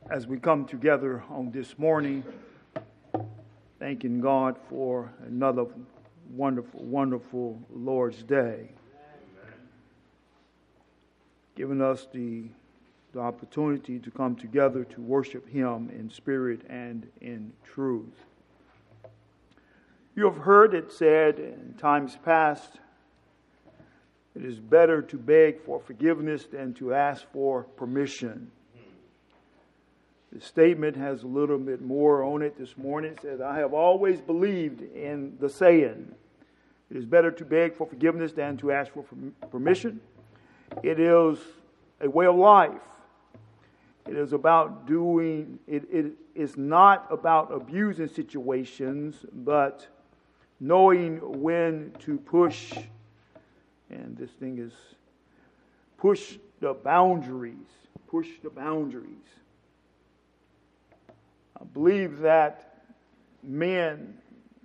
As we come together on this morning, thanking God for another wonderful, wonderful Lord's Day. Amen. Giving us the opportunity to come together to worship Him in spirit and in truth. You have heard it said in times past, it is better to beg for forgiveness than to ask for permission. The statement has a little bit more on it this morning. It says, I have always believed in the saying, it is better to beg for forgiveness than to ask for permission. It is a way of life. It is about doing, it is not about abusing situations, but knowing when to push, and this thing is push the boundaries. I believe that men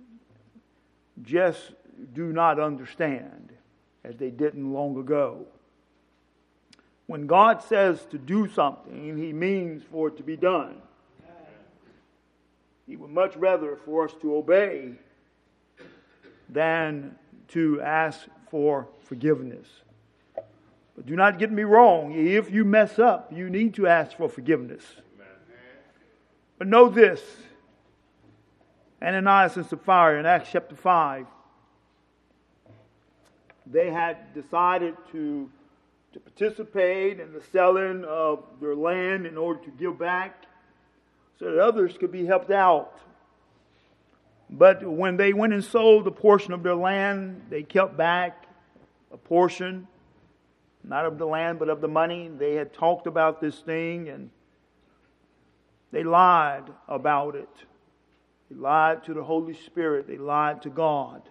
just do not understand, as they didn't long ago. When God says to do something, He means for it to be done. He would much rather for us to obey than to ask for forgiveness. But do not get me wrong. If you mess up, you need to ask for forgiveness. But know this, Ananias and Sapphira in Acts chapter 5, they had decided to participate in the selling of their land in order to give back so that others could be helped out. But when they went and sold a portion of their land, they kept back a portion, not of the land, but of the money. They had talked about this thing and they lied about it. They lied to the Holy Spirit. They lied to God.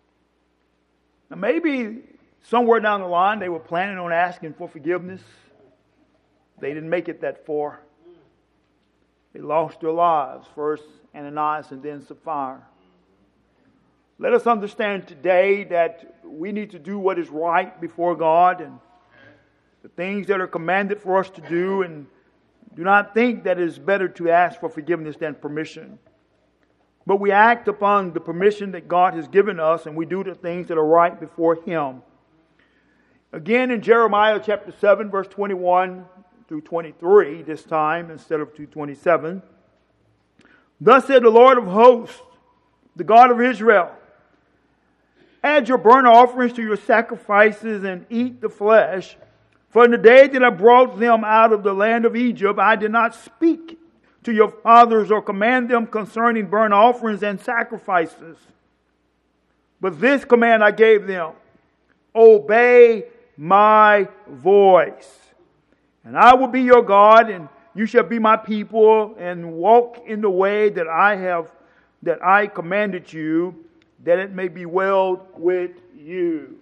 Now maybe somewhere down the line they were planning on asking for forgiveness. They didn't make it that far. They lost their lives. First Ananias and then Sapphira. Let us understand today that we need to do what is right before God and the things that are commanded for us to do, and do not think that it is better to ask for forgiveness than permission. But we act upon the permission that God has given us, and we do the things that are right before Him. Again, in Jeremiah chapter 7, verse 21 through 23, this time instead of 2:27. Thus said the Lord of hosts, the God of Israel, add your burnt offerings to your sacrifices and eat the flesh. For in the day that I brought them out of the land of Egypt, I did not speak to your fathers or command them concerning burnt offerings and sacrifices. But this command I gave them, obey my voice. And I will be your God, and you shall be my people, and walk in the way that I commanded you, that it may be well with you.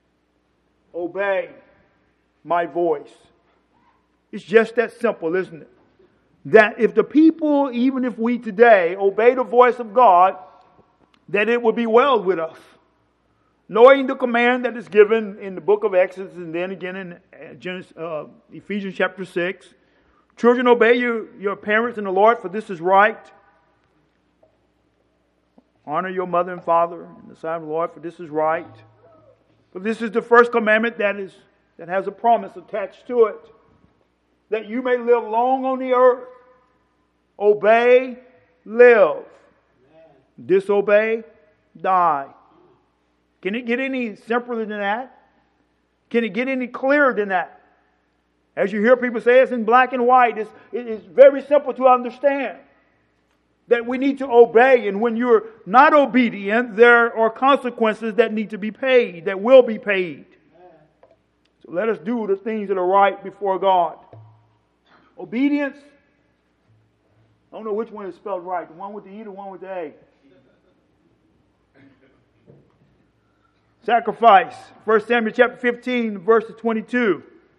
Obey my voice. It's just that simple, isn't it? That if the people, even if we today, obey the voice of God, that it will be well with us. Knowing the command that is given in the book of Exodus and then again in Ephesians chapter 6. Children, obey your parents in the Lord, for this is right. Honor your mother and father in the sight of the Lord, for this is right. For this is the first commandment that has a promise attached to it, that you may live long on the earth. Obey, live. Disobey, die. Can it get any simpler than that? Can it get any clearer than that? As you hear people say, it's in black and white. It's very simple to understand that we need to obey, and when you're not obedient, there are consequences that need to be paid, that will be paid. So let us do the things that are right before God. Obedience, I don't know which one is spelled right, the one with the E or the one with the A. Sacrifice, 1 Samuel chapter 15, verse 22.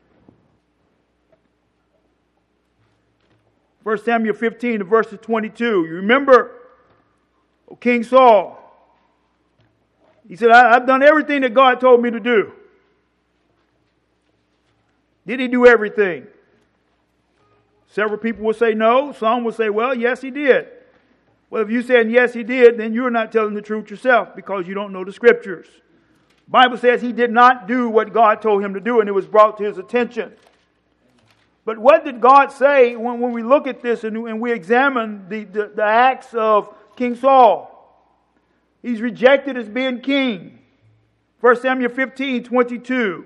1 Samuel 15, verse 22. You remember King Saul. He said, I've done everything that God told me to do. Did he do everything? Several people will say no. Some will say, well, yes, he did. Well, if you're saying yes, he did, then you're not telling the truth yourself because you don't know the Scriptures. The Bible says he did not do what God told him to do, and it was brought to his attention. But what did God say when we look at this and we examine the acts of King Saul? He's rejected as being king. 1 Samuel 15:22.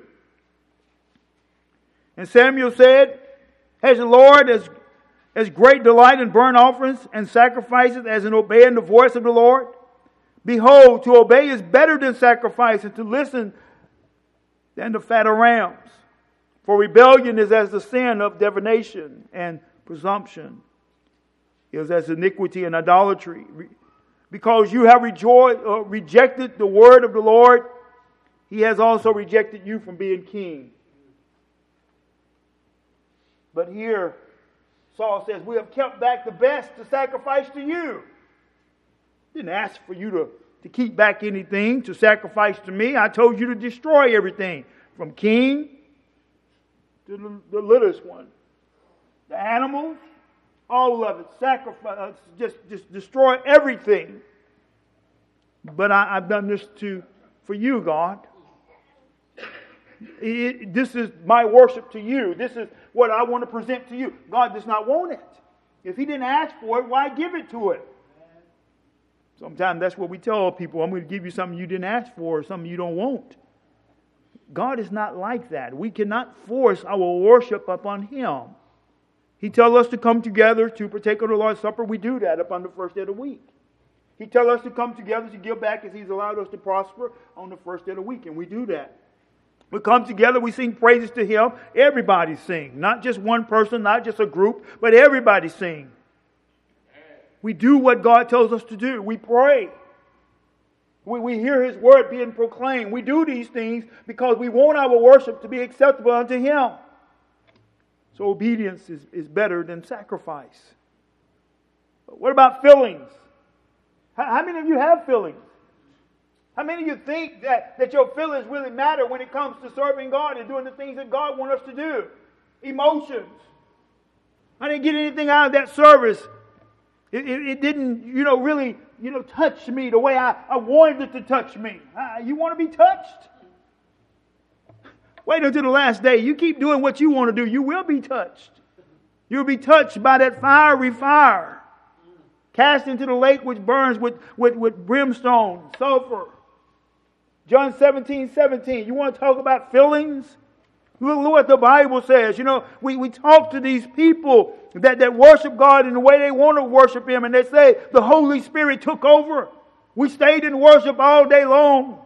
And Samuel said, has the Lord as great delight in burnt offerings and sacrifices as in obeying the voice of the Lord? Behold, to obey is better than sacrifice, and to listen than the fat of rams. For rebellion is as the sin of divination, and presumption is as iniquity and idolatry. Because you have rejected the word of the Lord, He has also rejected you from being king. But here, Saul says, we have kept back the best to sacrifice to you. Didn't ask for you to keep back anything to sacrifice to me. I told you to destroy everything, from king to the littlest one. The animals, all of it, sacrifice, just destroy everything. But I've done this for you, God. This is my worship to you. This is what I want to present to you. God does not want it. If He didn't ask for it, why give it to it? Sometimes that's what we tell people. I'm going to give you something you didn't ask for or something you don't want. God is not like that. We cannot force our worship upon Him. He tells us to come together to partake of the Lord's Supper. We do that upon the first day of the week. He tells us to come together to give back as He's allowed us to prosper on the first day of the week. And we do that. We come together, we sing praises to Him. Everybody sing. Not just one person, not just a group, but everybody sing. We do what God tells us to do. We pray. We hear His word being proclaimed. We do these things because we want our worship to be acceptable unto Him. So obedience is better than sacrifice. But what about feelings? How many of you have feelings? How many of you think that your feelings really matter when it comes to serving God and doing the things that God wants us to do? Emotions. I didn't get anything out of that service. It didn't, really, touch me the way I wanted it to touch me. You want to be touched? Wait until the last day. You keep doing what you want to do, you will be touched. You'll be touched by that fiery fire. Cast into the lake which burns with brimstone, sulfur. John 17:17. You want to talk about feelings? Look what the Bible says. We talk to these people that worship God in the way they want to worship Him, and they say the Holy Spirit took over. We stayed in worship all day long.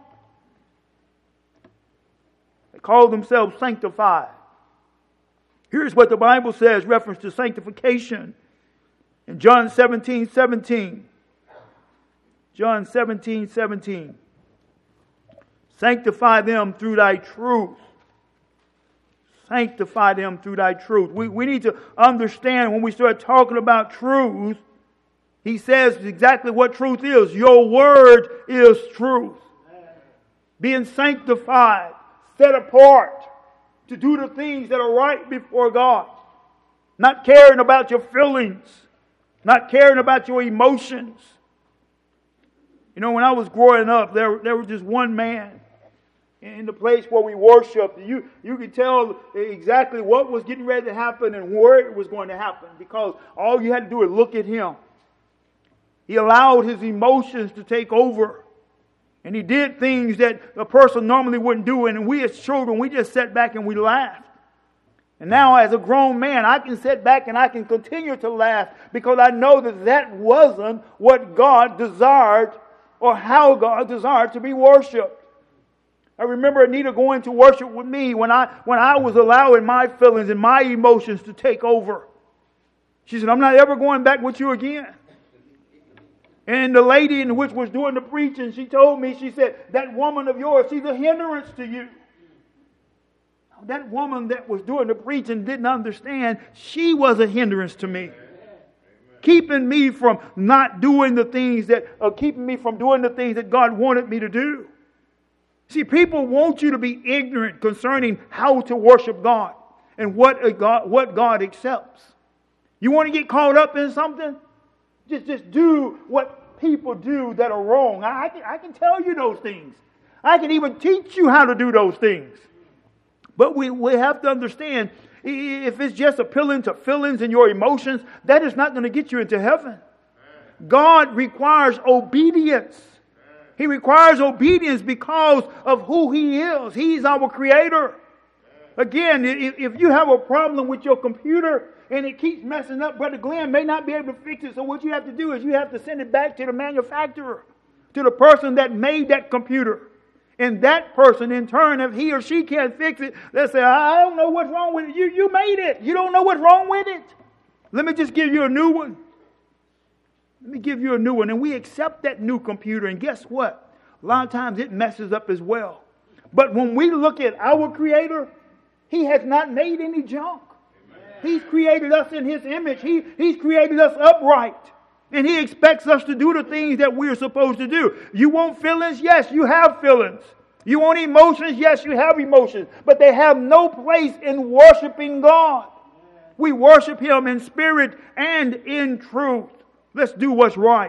They call themselves sanctified. Here's what the Bible says, reference to sanctification. In John 17:17. John 17:17. Sanctify them through thy truth. Sanctify them through thy truth. We need to understand when we start talking about truth, He says exactly what truth is. Your word is truth. Being sanctified, set apart to do the things that are right before God. Not caring about your feelings. Not caring about your emotions. When I was growing up, there was just one man in the place where we worshiped. You could tell exactly what was getting ready to happen and where it was going to happen because all you had to do is look at him. He allowed his emotions to take over. And he did things that a person normally wouldn't do. And we as children, we just sat back and we laughed. And now as a grown man, I can sit back and I can continue to laugh because I know that wasn't what God desired or how God desired to be worshipped. I remember Anita going to worship with me when I was allowing my feelings and my emotions to take over. She said, I'm not ever going back with you again. And the lady in which was doing the preaching, she told me, she said, that woman of yours, she's a hindrance to you. That woman that was doing the preaching didn't understand. She was a hindrance to me. Keeping me from not doing the things keeping me from doing the things that God wanted me to do. See, people want you to be ignorant concerning how to worship God and what God accepts. You want to get caught up in something? Just do what people do that are wrong. I can tell you those things. I can even teach you how to do those things. But we have to understand, if it's just appealing to feelings and your emotions, that is not going to get you into heaven. God requires obedience. He requires obedience because of who He is. He's our Creator. Again, if you have a problem with your computer and it keeps messing up, Brother Glenn may not be able to fix it. So what you have to do is you have to send it back to the manufacturer, to the person that made that computer. And that person, in turn, if he or she can't fix it, they'll say, I don't know what's wrong with it. You made it. You don't know what's wrong with it. Let me just give you a new one. Let me give you a new one. And we accept that new computer. And guess what? A lot of times it messes up as well. But when we look at our Creator, He has not made any junk. Amen. He's created us in His image. He's created us upright. And He expects us to do the things that we're supposed to do. You want feelings? Yes, you have feelings. You want emotions? Yes, you have emotions. But they have no place in worshiping God. We worship Him in spirit and in truth. Let's do what's right.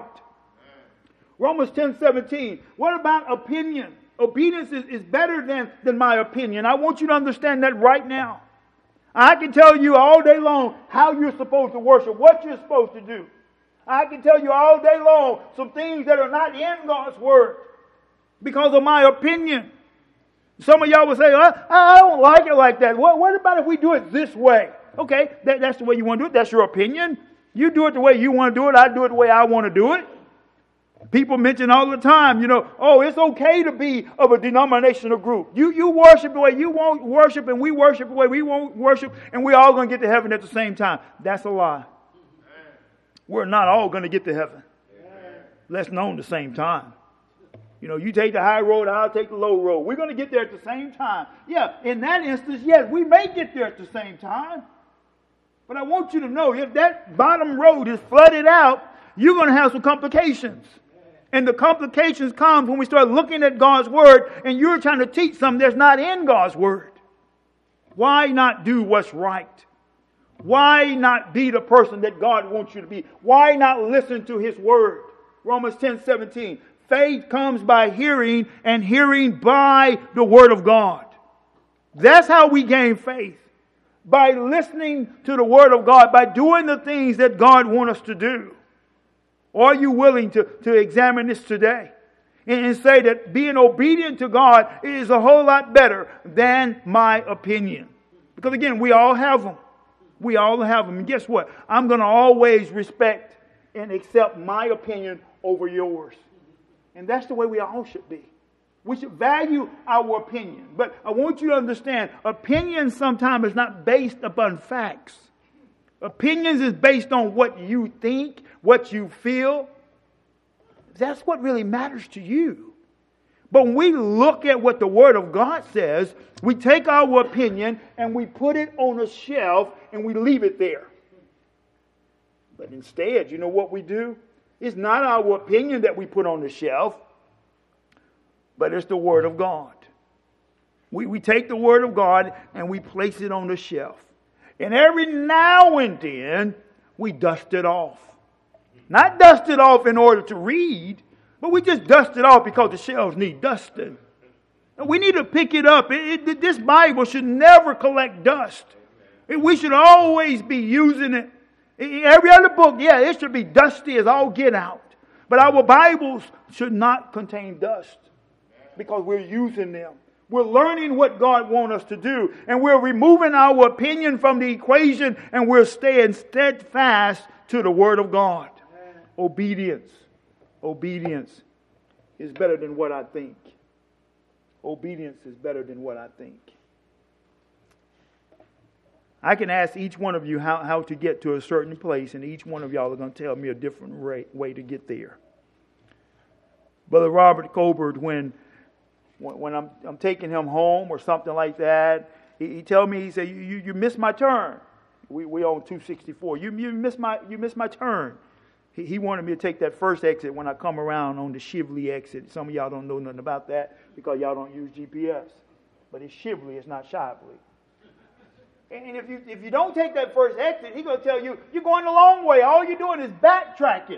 Romans 10:17. What about opinion? Obedience is better than my opinion. I want you to understand that right now. I can tell you all day long how you're supposed to worship, what you're supposed to do. I can tell you all day long some things that are not in God's Word because of my opinion. Some of y'all will say, I don't like it like that. What about if we do it this way? Okay, that's the way you want to do it. That's your opinion. You do it the way you want to do it. I do it the way I want to do it. People mention all the time, it's okay to be of a denominational group. You worship the way you want worship, and we worship the way we want worship, and we're all going to get to heaven at the same time. That's a lie. We're not all going to get to heaven. Let's know at the same time. You take the high road, I'll take the low road. We're going to get there at the same time. Yeah, in that instance, yes, we may get there at the same time. But I want you to know, if that bottom road is flooded out, you're going to have some complications. And the complications come when we start looking at God's Word and you're trying to teach something that's not in God's Word. Why not do what's right? Why not be the person that God wants you to be? Why not listen to His Word? Romans 10:17. Faith comes by hearing, and hearing by the Word of God. That's how we gain faith. By listening to the Word of God, by doing the things that God wants us to do. Are you willing to examine this today and say that being obedient to God is a whole lot better than my opinion? Because again, we all have them. We all have them. And guess what? I'm going to always respect and accept my opinion over yours. And that's the way we all should be. We should value our opinion. But I want you to understand, opinion sometimes is not based upon facts. Opinions is based on what you think, what you feel. That's what really matters to you. But when we look at what the Word of God says, we take our opinion and we put it on a shelf and we leave it there. But instead, you know what we do? It's not our opinion that we put on the shelf, but it's the Word of God. We take the Word of God and we place it on the shelf. And every now and then, we dust it off. Not dust it off in order to read, but we just dust it off because the shelves need dusting. And we need to pick it up. This Bible should never collect dust. We should always be using it. Every other book, it should be dusty as all get out. But our Bibles should not contain dust because we're using them. We're learning what God wants us to do. And we're removing our opinion from the equation. And we're staying steadfast to the Word of God. Obedience. Obedience is better than what I think. Obedience is better than what I think. I can ask each one of you how to get to a certain place. And each one of y'all are going to tell me a different way to get there. Brother Robert Colbert, when I'm taking him home or something like that, he tell me, he said, you missed my turn. We on 264. You missed my turn. He wanted me to take that first exit when I come around on the Shively exit. Some of y'all don't know nothing about that because y'all don't use GPS. But it's Shively, it's not Shively. And if you don't take that first exit, he's going to tell you, you're going the long way. All you're doing is backtracking.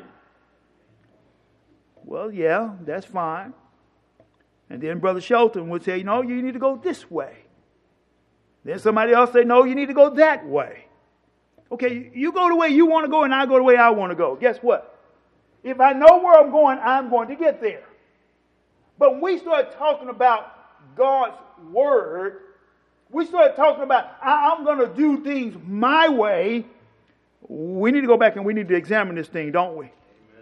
Well, yeah, that's fine. And then Brother Shelton would say, no, you need to go this way. Then somebody else say, no, you need to go that way. Okay, you go the way you want to go and I go the way I want to go. Guess what? If I know where I'm going to get there. But when we start talking about God's Word, we start talking about, I'm going to do things my way, we need to go back and we need to examine this thing, don't we?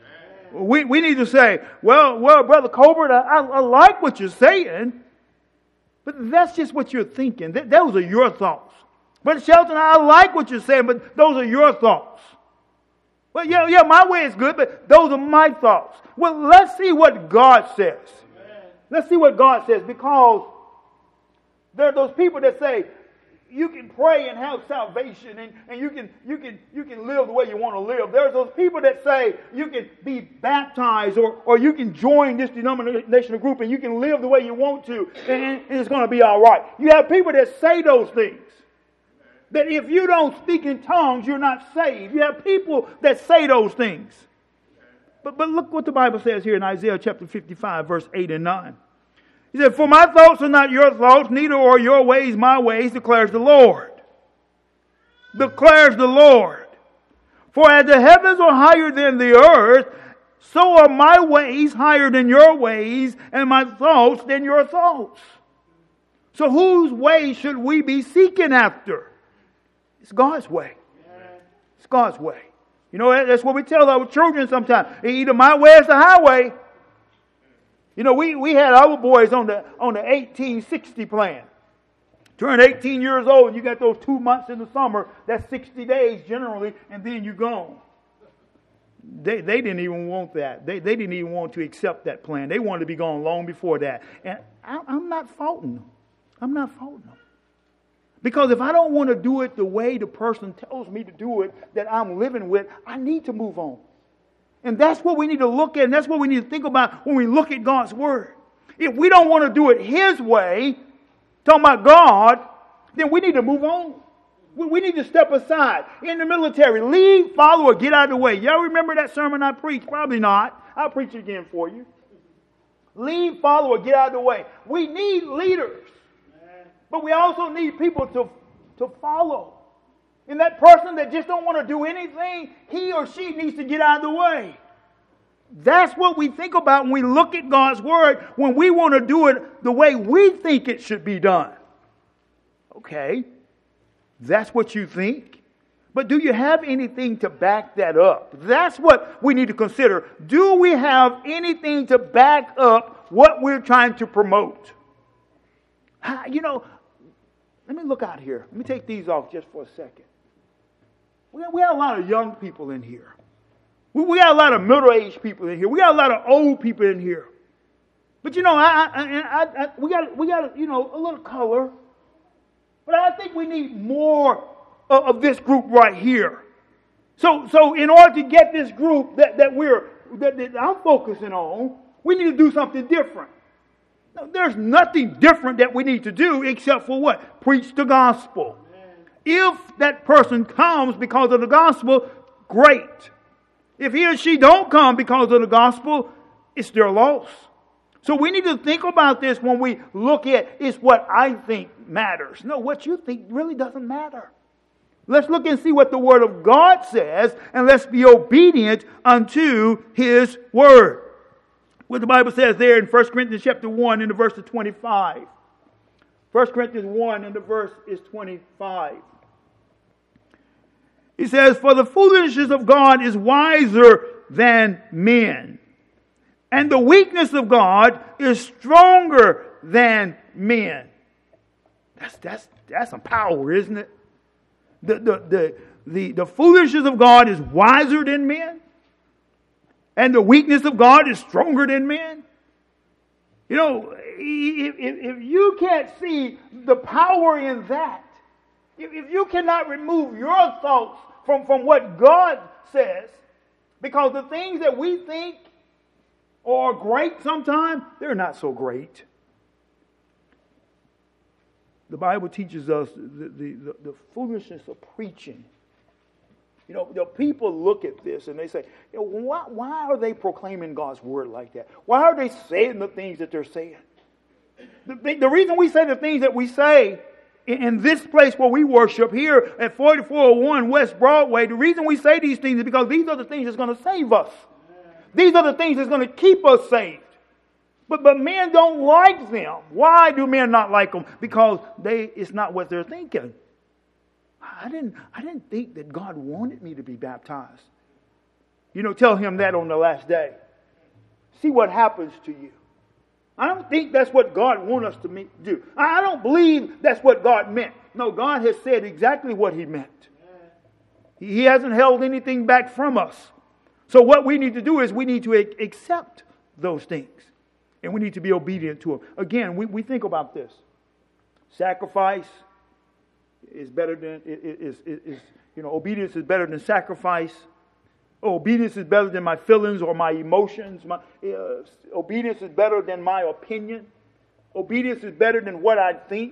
We need to say, well, Brother Colbert, I like what you're saying, but that's just what you're thinking. Those are your thoughts. Brother Shelton, I like what you're saying, but those are your thoughts. Well, yeah, my way is good, but those are my thoughts. Well, let's see what God says. Let's see what God says, because there are those people that say you can pray and have salvation and you can live the way you want to live. There's those people that say you can be baptized or you can join this denominational group and you can live the way you want to and it's going to be all right. You have people that say those things. That if you don't speak in tongues, you're not saved. You have people that say those things. But look what the Bible says here in Isaiah chapter 55, verse 8 and 9. He said, for my thoughts are not your thoughts, neither are your ways my ways, declares the Lord. Declares the Lord. For as the heavens are higher than the earth, so are my ways higher than your ways, and my thoughts than your thoughts. So whose way should we be seeking after? It's God's way. It's God's way. You know, that's what we tell our children sometimes. Either my way is the highway. You know, we had our boys on the 1860 plan. Turn 18 years old and you got those 2 months in the summer. That's 60 days generally, and then you're gone. They didn't even want that. They didn't even want to accept that plan. They wanted to be gone long before that. And I'm not faulting them. I'm not faulting them. Because if I don't want to do it the way the person tells me to do it that I'm living with, I need to move on. And that's what we need to look at, and that's what we need to think about when we look at God's Word. If we don't want to do it His way, talking about God, then we need to move on. We need to step aside. In the military, lead, follow, or get out of the way. Y'all remember that sermon I preached? Probably not. I'll preach it again for you. Lead, follow, or get out of the way. We need leaders. But we also need people to follow. And that person that just don't want to do anything, he or she needs to get out of the way. That's what we think about when we look at God's Word, when we want to do it the way we think it should be done. Okay, that's what you think. But do you have anything to back that up? That's what we need to consider. Do we have anything to back up what we're trying to promote? You know, let me look out here. Let me take these off just for a second. We have a lot of young people in here. We got a lot of middle-aged people in here. We got a lot of old people in here. But you know, we got you know, a little color. But I think we need more of this group right here. So in order to get this group that I'm focusing on, we need to do something different. Now, there's nothing different that we need to do except for what? Preach the gospel. If that person comes because of the gospel, great. If he or she don't come because of the gospel, it's their loss. So we need to think about this when we look at it's what I think matters. No, what you think really doesn't matter. Let's look and see what the Word of God says, and let's be obedient unto His Word. What the Bible says there in 1 Corinthians chapter 1 in the verse of 25. 1 Corinthians 1 and the verse is 25. He says, for the foolishness of God is wiser than men, and the weakness of God is stronger than men. That's some power, isn't it? The foolishness of God is wiser than men, and the weakness of God is stronger than men. You know, if you can't see the power in that, if you cannot remove your thoughts from what God says, because the things that we think are great sometimes, they're not so great. The Bible teaches us the foolishness of preaching. The people look at this and they say, why are they proclaiming God's word like that? Why are they saying the things that they're saying? The reason we say the things that we say in this place where we worship here at 4401 West Broadway, the reason we say these things is because these are the things that's going to save us. These are the things that's going to keep us saved. But men don't like them. Why do men not like them? Because it's not what they're thinking. I didn't think that God wanted me to be baptized. Tell him that on the last day. See what happens to you. I don't think that's what God wants us to do. I don't believe that's what God meant. No, God has said exactly what he meant. He hasn't held anything back from us. So what we need to do is we need to accept those things. And we need to be obedient to them. Again, we think about this. Sacrifice is better than obedience is better than sacrifice. Obedience is better than my feelings or my emotions. Obedience is better than my opinion. Obedience is better than what I think.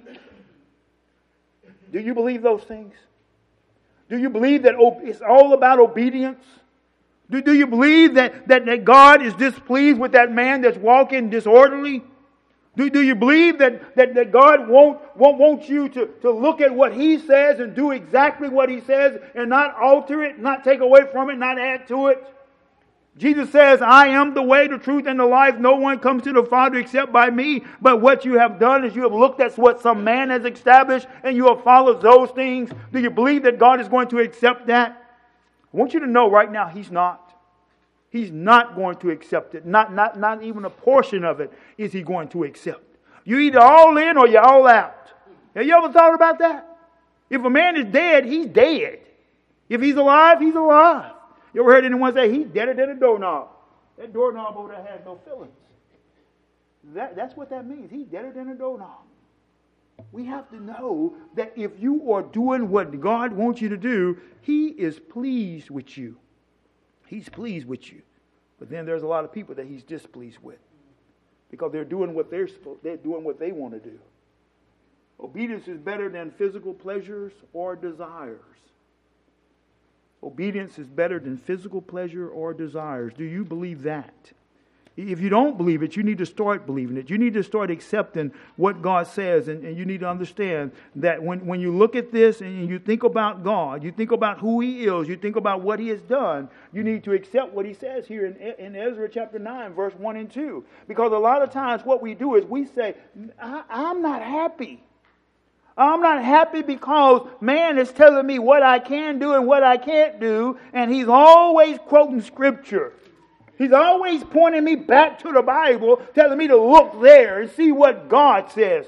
Do you believe those things? Do you believe that it's all about obedience? Do you believe that God is displeased with that man that's walking disorderly? Do you believe that God won't you to look at what He says and do exactly what He says and not alter it, not take away from it, not add to it? Jesus says, I am the way, the truth, and the life. No one comes to the Father except by me. But what you have done is you have looked at what some man has established and you have followed those things. Do you believe that God is going to accept that? I want you to know right now He's not. He's not going to accept it. Not even a portion of it is He going to accept. You either all in or you're all out. Have you ever thought about that? If a man is dead, he's dead. If he's alive, he's alive. You ever heard anyone say he's deader than a doorknob? That doorknob over there has no feelings. That's what that means. He's deader than a doorknob. We have to know that if you are doing what God wants you to do, He is pleased with you. He's pleased with you. But then there's a lot of people that He's displeased with because they're doing what they're doing what they want to do. Obedience is better than physical pleasures or desires. Obedience is better than physical pleasure or desires. Do you believe that? If you don't believe it, you need to start believing it. You need to start accepting what God says. And you need to understand that when you look at this and you think about God, you think about who He is, you think about what He has done, you need to accept what He says here in Ezra chapter 9, verse 1 and 2. Because a lot of times what we do is we say, I'm not happy. I'm not happy because man is telling me what I can do and what I can't do. And he's always quoting Scripture. He's always pointing me back to the Bible, telling me to look there and see what God says.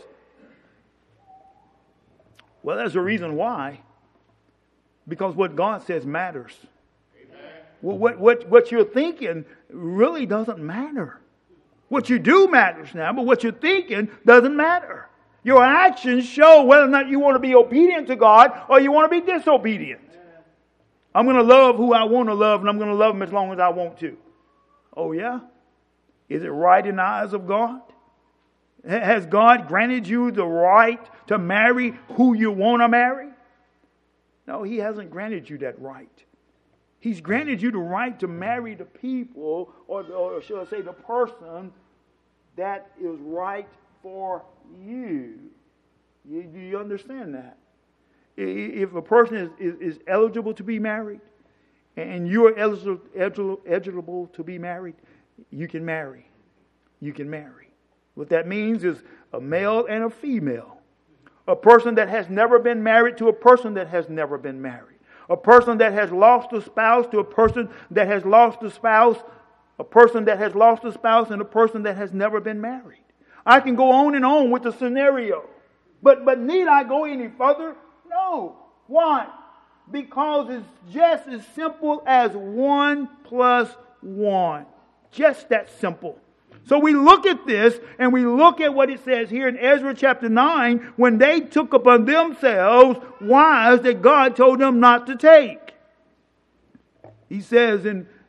Well, there's a reason why. Because what God says matters. Well, what you're thinking really doesn't matter. What you do matters now, but what you're thinking doesn't matter. Your actions show whether or not you want to be obedient to God or you want to be disobedient. I'm going to love who I want to love, and I'm going to love them as long as I want to. Oh, yeah? Is it right in the eyes of God? Has God granted you the right to marry who you want to marry? No, He hasn't granted you that right. He's granted you the right to marry the people, or should I say the person that is right for you. Do you understand that? If a person is eligible to be married, and you are eligible to be married, you can marry. You can marry. What that means is a male and a female. A person that has never been married to a person that has never been married. A person that has lost a spouse to a person that has lost a spouse. A person that has lost a spouse and a person that has never been married. I can go on and on with the scenario. But need I go any further? No. Why? Because it's just as simple as 1 + 1. Just that simple. So we look at this and we look at what it says here in Ezra chapter 9 when they took upon themselves wives that God told them not to take. He says in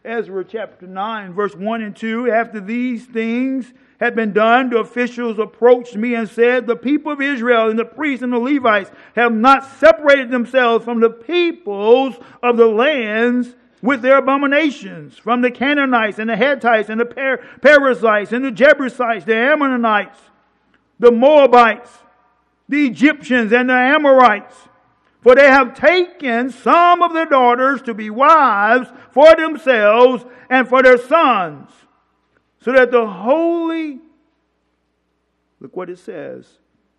Ezra chapter 9, verse 1 and 2. After these things had been done, the officials approached me and said, the people of Israel and the priests and the Levites have not separated themselves from the peoples of the lands with their abominations, from the Canaanites and the Hittites and the Perizzites and the Jebusites, the Ammonites, the Moabites, the Egyptians and the Amorites. For they have taken some of their daughters to be wives for themselves and for their sons, so that the holy, look what it says,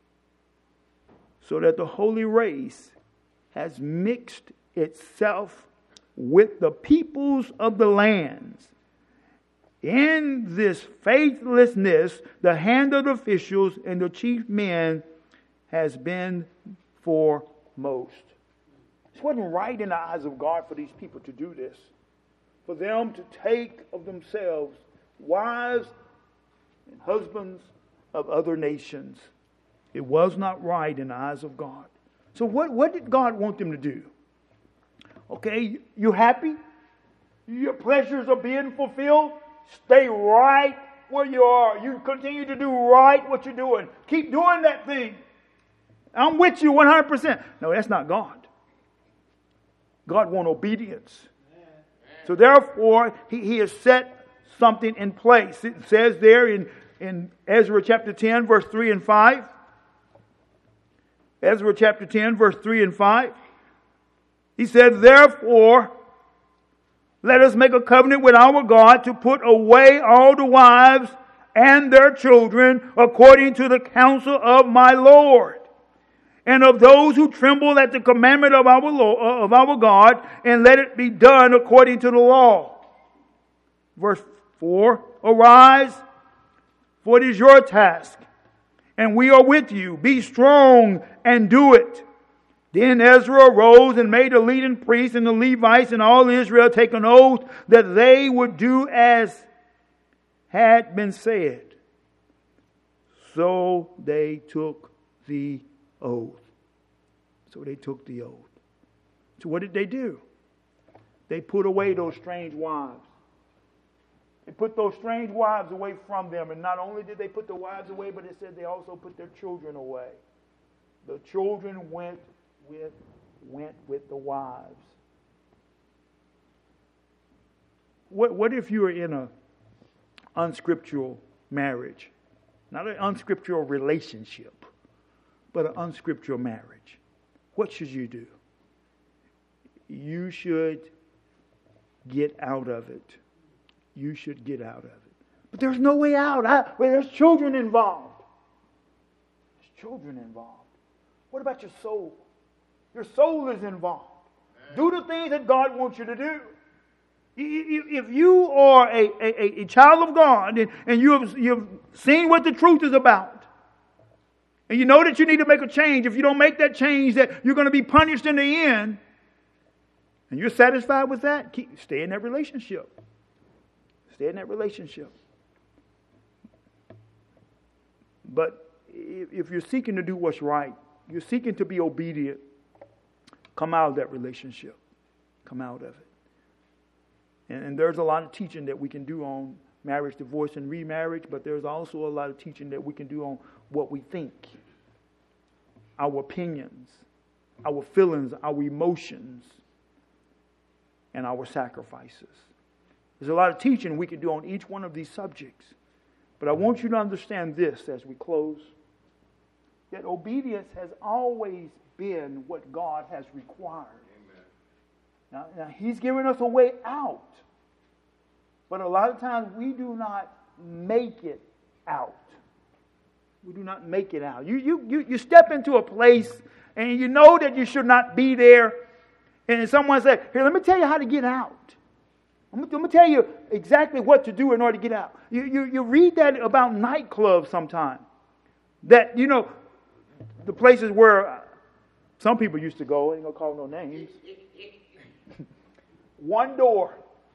so that the holy race has mixed itself with the peoples of the lands. In this faithlessness, the hand of the officials and the chief men has been foremost. It wasn't right in the eyes of God for these people to do this, for them to take of themselves wives and husbands of other nations. It was not right in the eyes of God. So what did God want them to do? Okay, you happy? Your pleasures are being fulfilled? Stay right where you are. You continue to do right what you're doing. Keep doing that thing. I'm with you 100%. No, that's not God. God wants obedience. So therefore, he has set something in place. It says there in Ezra chapter 10, verse 3 and 5. Ezra chapter 10, verse 3 and 5. He said, therefore, let us make a covenant with our God to put away all the wives and their children according to the counsel of my Lord, and of those who tremble at the commandment of our God, and let it be done according to the law. Verse 4, arise, for it is your task, and we are with you. Be strong and do it. Then Ezra arose and made the leading priests and the Levites and all Israel take an oath that they would do as had been said. So they took the oath. So what did they do? They put away those strange wives. They put those strange wives away from them. And not only did they put the wives away, but it said they also put their children away. The children went with the wives. What if you were in an unscriptural marriage? Not an unscriptural relationship, but an unscriptural marriage. What should you do? You should get out of it. You should get out of it. But there's no way out. There's children involved. What about your soul? Your soul is involved. Do the things that God wants you to do. If you are a child of God and you've seen what the truth is about, and you know that you need to make a change, if you don't make that change, that you're going to be punished in the end, and you're satisfied with that, stay in that relationship. Stay in that relationship. But if you're seeking to do what's right, you're seeking to be obedient, come out of that relationship. Come out of it. And there's a lot of teaching that we can do on marriage, divorce, and remarriage, but there's also a lot of teaching that we can do on what we think, our opinions, our feelings, our emotions, and our sacrifices. There's a lot of teaching we can do on each one of these subjects. But I want you to understand this as we close, that obedience has always been what God has required. Now, He's given us a way out. But a lot of times we do not make it out. We do not make it out. You step into a place and you know that you should not be there. And someone says, here, let me tell you how to get out. I'm going to tell you exactly what to do in order to get out. You read that about nightclubs sometimes. That, the places where some people used to go, I ain't going to call no names. One door.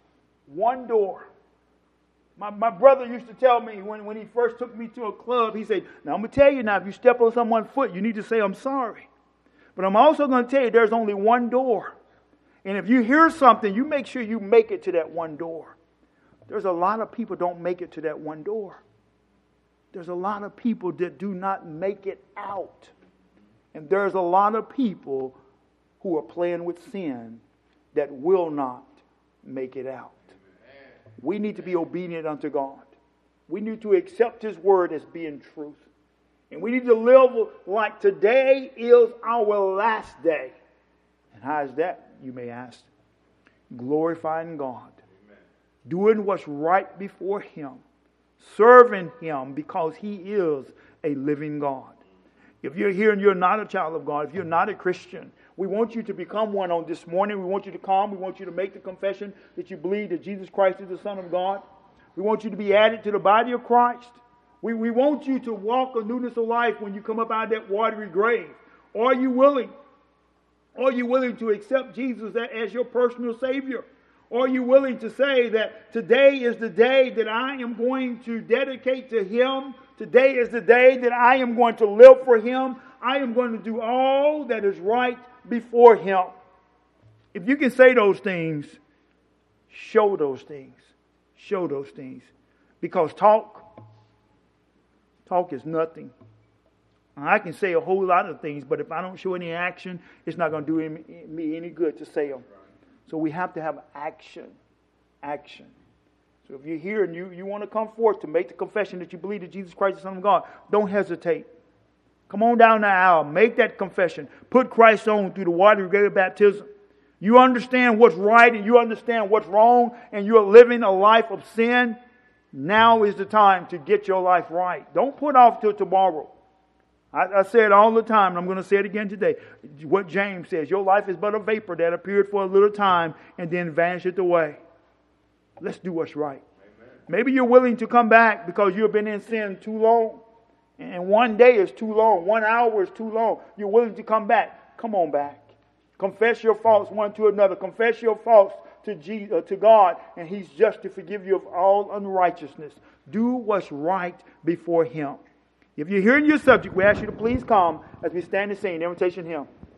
My brother used to tell me when he first took me to a club, he said, now I'm going to tell you now, if you step on someone's foot, you need to say, I'm sorry. But I'm also going to tell you there's only one door. And if you hear something, you make sure you make it to that one door. There's a lot of people don't make it to that one door. There's a lot of people that do not make it out. And there's a lot of people who are playing with sin that will not make it out. We need to be obedient unto God. We need to accept His word as being truth. And we need to live like today is our last day. And how is that, you may ask? Glorifying God. Amen. Doing what's right before Him. Serving Him because He is a living God. If you're here and you're not a child of God, if you're not a Christian, we want you to become one on this morning. We want you to come. We want you to make the confession that you believe that Jesus Christ is the Son of God. We want you to be added to the body of Christ. We want you to walk a newness of life when you come up out of that watery grave. Are you willing? Are you willing to accept Jesus as your personal Savior? Are you willing to say that today is the day that I am going to dedicate to Him? Today is the day that I am going to live for Him. I am going to do all that is right before Him. If you can say those things, show those things. Show those things. Because talk is nothing. I can say a whole lot of things, but if I don't show any action, it's not going to do me any good to say them. So we have to have action. Action. So if you're here and you want to come forth to make the confession that you believe that Jesus Christ is the Son of God, don't hesitate. Come on down the aisle. Make that confession. Put Christ on through the water of great baptism. You understand what's right and you understand what's wrong and you're living a life of sin. Now is the time to get your life right. Don't put off till tomorrow. I say it all the time, and I'm going to say it again today. What James says, your life is but a vapor that appeared for a little time and then vanisheth away. Let's do what's right. Amen. Maybe you're willing to come back because you've been in sin too long. And one day is too long. 1 hour is too long. You're willing to come back. Come on back. Confess your faults one to another. Confess your faults to God, and He's just to forgive you of all unrighteousness. Do what's right before Him. If you're hearing your subject, we ask you to please come as we stand and sing the invitation hymn.